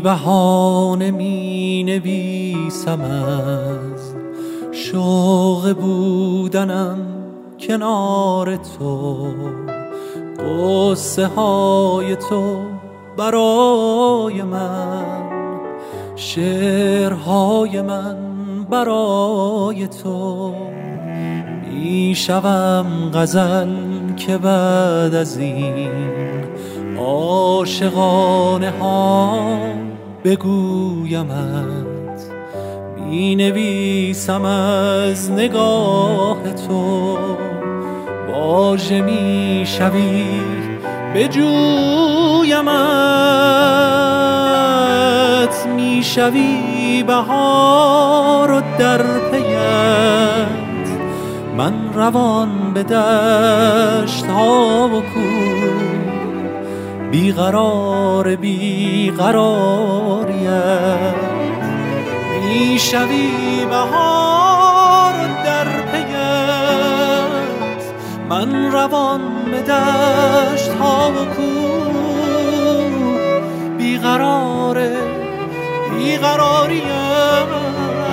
بهانه می نویسم از شوق بودنم کنار تو، قصه های تو برای من، شعرهای من برای تو. می شوم غزل که بعد از این عاشقانه ها بگویمت، می نویسم از نگاه تو، واژه می شوی بجویمت، می شوی بهار و در پیت، من روان به دشت ها و کوه، بیقرار بیقراریت، می شوی بهار و در پیت، من روان به دشت ها و کوه، بیقرار بیقراریت.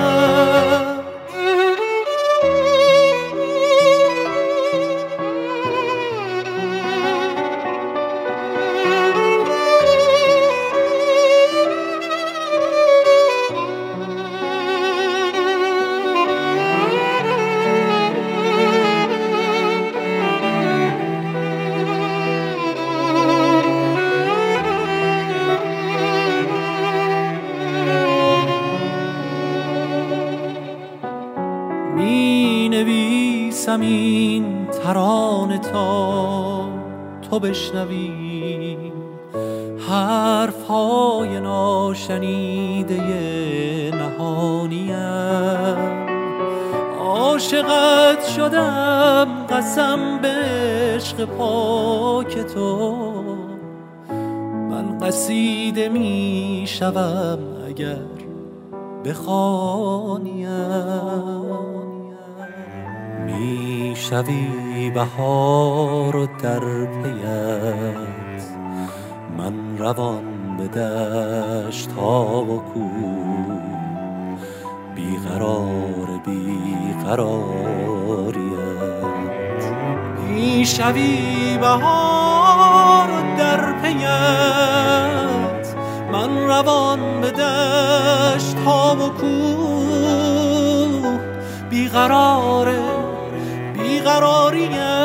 می نویسم این ترانه تا تو بشنوی حرفهای ناشنیده نهانیم. عاشقت شدم قسم به عشق پاک تو، من قصیده می شوم اگر بخوانیم. می شوی بهار و در پیت، من روان به دشت ها و کوه، بیقرار بیقراریت. می شوی بهار و در پیت، من روان به دشت ها و کوه، بیقرار بیقراریت.